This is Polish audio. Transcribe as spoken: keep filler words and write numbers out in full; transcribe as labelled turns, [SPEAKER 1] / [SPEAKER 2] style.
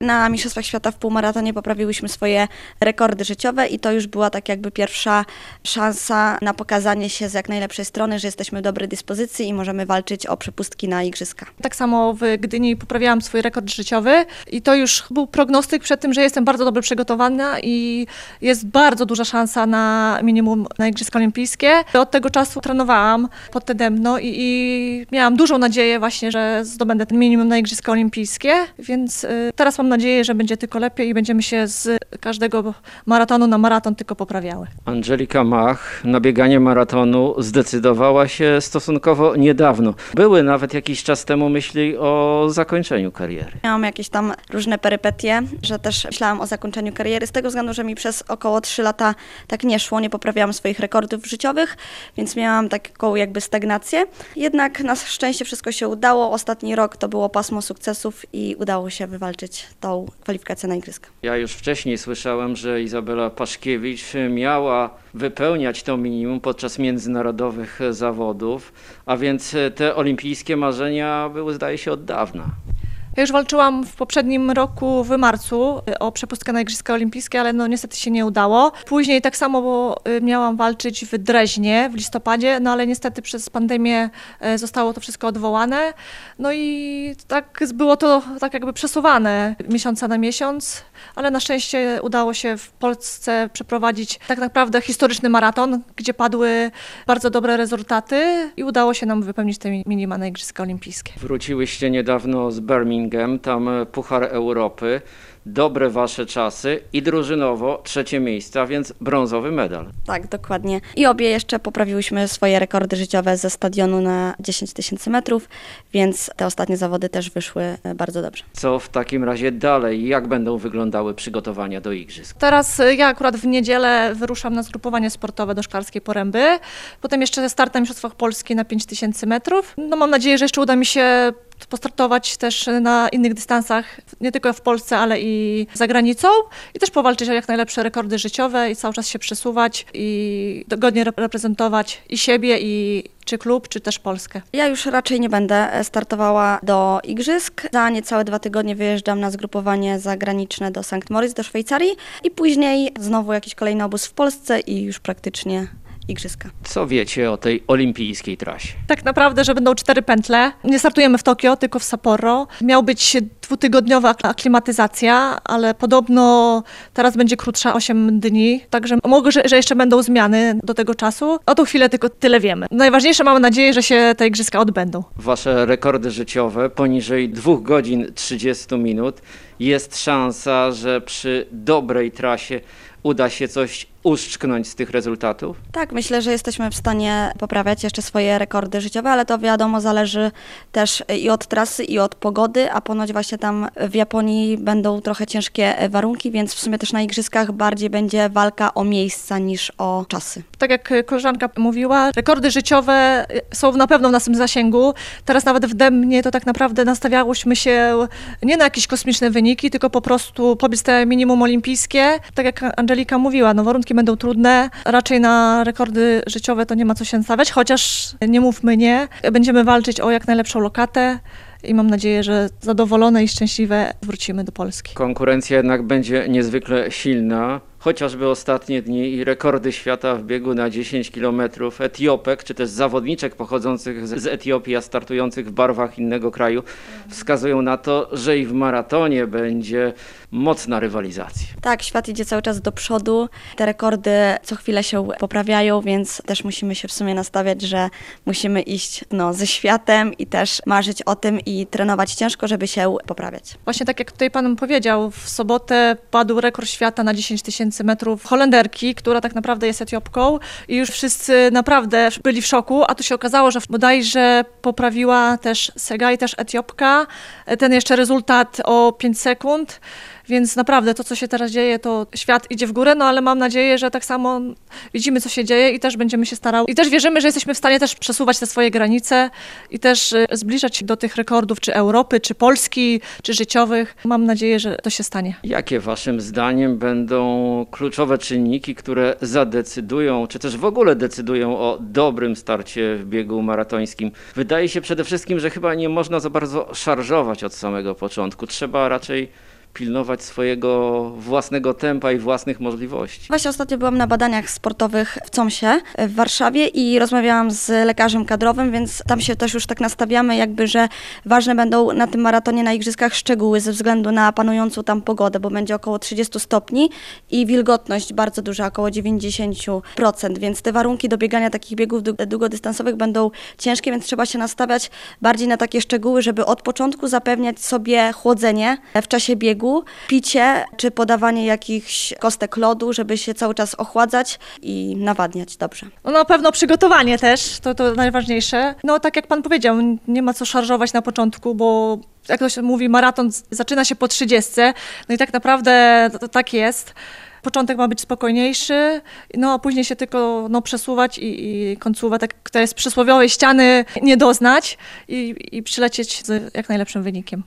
[SPEAKER 1] na Mistrzostwach Świata w półmaratonie poprawiłyśmy swoje rekordy życiowe i to już była tak jakby pierwsza szansa na pokazanie się z jak najlepszej strony, że jesteśmy w dobrej dyspozycji i możemy walczyć o przepustki na igrzyska.
[SPEAKER 2] Tak samo w Gdyni poprawiałam swój rekord życiowy i to już był prognostyk przed tym, że jestem bardzo dobrze przygotowana i jest bardzo duża szansa na minimum na Igrzyska Olimpijskie. Od tego czasu trenowałam pod Tedemno i, i miałam dużą nadzieję właśnie, że zdobędę ten minimum na Igrzyska Olimpijskie, więc y, teraz mam nadzieję, że będzie tylko lepiej i będziemy się z każdego maratonu na maraton tylko poprawiały.
[SPEAKER 3] Angelika Mach na bieganie maratonu zdecydowała się stosunkowo niedawno. Były nawet jakiś czas temu myśli o zakończeniu kariery.
[SPEAKER 1] Miałam jakieś tam różne perypetie, że też myślałam o zakończeniu kariery z tego względu, że mi przez około trzy lata tak nie szło, nie poprawiałam swoich rekordów życiowych, więc miałam taką jakby stagnację. Jednak na szczęście wszystko się udało. Ostatni rok to było pasmo sukcesów i udało się wywalczyć tą kwalifikację na igrzyska.
[SPEAKER 3] Ja już wcześniej słyszałem, że Izabela Paszkiewicz miała wypełniać to minimum podczas międzynarodowych zawodów, a więc te olimpijskie marzenia były, zdaje się, od dawna.
[SPEAKER 2] Ja już walczyłam w poprzednim roku w marcu o przepustkę na Igrzyska Olimpijskie, ale no niestety się nie udało. Później tak samo bo miałam walczyć w Dreźnie w listopadzie, no ale niestety przez pandemię zostało to wszystko odwołane. No i tak było to tak jakby przesuwane miesiąca na miesiąc, ale na szczęście udało się w Polsce przeprowadzić tak naprawdę historyczny maraton, gdzie padły bardzo dobre rezultaty i udało się nam wypełnić te minima na Igrzyska Olimpijskie.
[SPEAKER 3] Wróciłyście niedawno z Birmingham, tam Puchar Europy, dobre wasze czasy i drużynowo trzecie miejsce, a więc brązowy medal.
[SPEAKER 1] Tak, dokładnie. I obie jeszcze poprawiłyśmy swoje rekordy życiowe ze stadionu na dziesięć tysięcy metrów, więc te ostatnie zawody też wyszły bardzo dobrze.
[SPEAKER 3] Co w takim razie dalej? Jak będą wyglądały przygotowania do igrzysk?
[SPEAKER 2] Teraz ja akurat w niedzielę wyruszam na zgrupowanie sportowe do Szklarskiej Poręby, potem jeszcze start na Mistrzostwach Polski na pięć tysięcy metrów. No mam nadzieję, że jeszcze uda mi się postartować też na innych dystansach, nie tylko w Polsce, ale i za granicą i też powalczyć o jak najlepsze rekordy życiowe i cały czas się przesuwać i godnie reprezentować i siebie, i czy klub, czy też Polskę.
[SPEAKER 1] Ja już raczej nie będę startowała do igrzysk. Za niecałe dwa tygodnie wyjeżdżam na zgrupowanie zagraniczne do Sankt Moritz, do Szwajcarii i później znowu jakiś kolejny obóz w Polsce i już praktycznie igrzyska.
[SPEAKER 3] Co wiecie o tej olimpijskiej trasie?
[SPEAKER 2] Tak naprawdę, że będą cztery pętle. Nie startujemy w Tokio, tylko w Sapporo. Miał być dwutygodniowa aklimatyzacja, ale podobno teraz będzie krótsza osiem dni, także mogę, że, że jeszcze będą zmiany do tego czasu. O tą chwilę tylko tyle wiemy. Najważniejsze, mamy nadzieję, że się te igrzyska odbędą.
[SPEAKER 3] Wasze rekordy życiowe poniżej dwóch godzin trzydziestu minut. Jest szansa, że przy dobrej trasie uda się coś uszczknąć z tych rezultatów?
[SPEAKER 1] Tak, myślę, że jesteśmy w stanie poprawiać jeszcze swoje rekordy życiowe, ale to wiadomo zależy też i od trasy, i od pogody, a ponoć właśnie tam w Japonii będą trochę ciężkie warunki, więc w sumie też na igrzyskach bardziej będzie walka o miejsca niż o czasy.
[SPEAKER 2] Tak jak koleżanka mówiła, rekordy życiowe są na pewno w naszym zasięgu. Teraz nawet w Demnie to tak naprawdę nastawiałyśmy się nie na jakieś kosmiczne wyniki, tylko po prostu pobiec te minimum olimpijskie. Tak jak Angelika mówiła, no warunki będą trudne. Raczej na rekordy życiowe to nie ma co się stawiać, chociaż nie mówmy nie. Będziemy walczyć o jak najlepszą lokatę i mam nadzieję, że zadowolone i szczęśliwe wrócimy do Polski.
[SPEAKER 3] Konkurencja jednak będzie niezwykle silna. Chociażby ostatnie dni i rekordy świata w biegu na dziesięć kilometrów Etiopek, czy też zawodniczek pochodzących z Etiopii, a startujących w barwach innego kraju, wskazują na to, że i w maratonie będzie mocna rywalizacja.
[SPEAKER 1] Tak, świat idzie cały czas do przodu. Te rekordy co chwilę się poprawiają, więc też musimy się w sumie nastawiać, że musimy iść no, ze światem i też marzyć o tym i trenować ciężko, żeby się poprawiać.
[SPEAKER 2] Właśnie tak jak tutaj pan powiedział, w sobotę padł rekord świata na dziesięć tysięcy metrów Holenderki, która tak naprawdę jest Etiopką i już wszyscy naprawdę byli w szoku, a tu się okazało, że bodajże poprawiła też Segai, też Etiopka, ten jeszcze rezultat o pięć sekund. Więc naprawdę to, co się teraz dzieje, to świat idzie w górę, no ale mam nadzieję, że tak samo widzimy, co się dzieje i też będziemy się starały. I też wierzymy, że jesteśmy w stanie też przesuwać te swoje granice i też zbliżać się do tych rekordów, czy Europy, czy Polski, czy życiowych. Mam nadzieję, że to się stanie.
[SPEAKER 3] Jakie waszym zdaniem będą kluczowe czynniki, które zadecydują, czy też w ogóle decydują o dobrym starcie w biegu maratońskim? Wydaje się przede wszystkim, że chyba nie można za bardzo szarżować od samego początku. Trzeba raczej pilnować swojego własnego tempa i własnych możliwości.
[SPEAKER 1] Właśnie ostatnio byłam na badaniach sportowych w COMSie w Warszawie i rozmawiałam z lekarzem kadrowym, więc tam się też już tak nastawiamy, jakby, że ważne będą na tym maratonie, na igrzyskach szczegóły ze względu na panującą tam pogodę, bo będzie około trzydzieści stopni i wilgotność bardzo duża, około dziewięćdziesiąt procent, więc te warunki do biegania takich biegów długodystansowych będą ciężkie, więc trzeba się nastawiać bardziej na takie szczegóły, żeby od początku zapewniać sobie chłodzenie w czasie biegu, picie czy podawanie jakichś kostek lodu, żeby się cały czas ochładzać i nawadniać dobrze.
[SPEAKER 2] No na pewno przygotowanie też, to, to najważniejsze. No tak jak pan powiedział, nie ma co szarżować na początku, bo jak to się mówi, maraton zaczyna się po trzydziestce, no i tak naprawdę to, to tak jest. Początek ma być spokojniejszy, no a później się tylko no, przesuwać i, i końcówka, tak, która jest przysłowiowej ściany, nie doznać i, i przylecieć z jak najlepszym wynikiem.